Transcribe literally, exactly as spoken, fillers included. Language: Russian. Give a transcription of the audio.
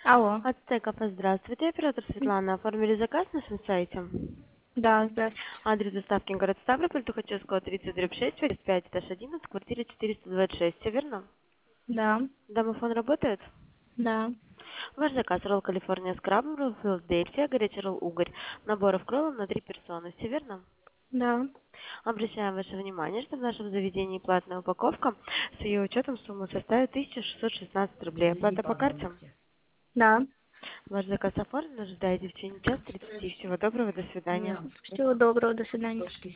Алло. Ацтеков, здравствуйте. Оператор Светлана. Оформили заказ на нашем сайте. Да, здравствуйте. Адрес доставки город Ставрополь, Тухачевского, тридцать шесть, через пять, этаж одиннадцать, квартира четыреста двадцать шесть. Все верно? Да, Домофон работает? да, Ваш заказ ролл Калифорния Скраббл, Филадельфия, горячий ролл угорь. Наборов кроллов на три персоны. Все верно? да. Обращаем ваше внимание, что в нашем заведении платная упаковка. С ее учетом сумма составит тысяча шестьсот шестнадцать рублей. Оплата по карте. Да. Ваш заказ оформлен. Ожидайте в течение часа тридцати. Всего доброго. До свидания. Всего доброго, до свидания.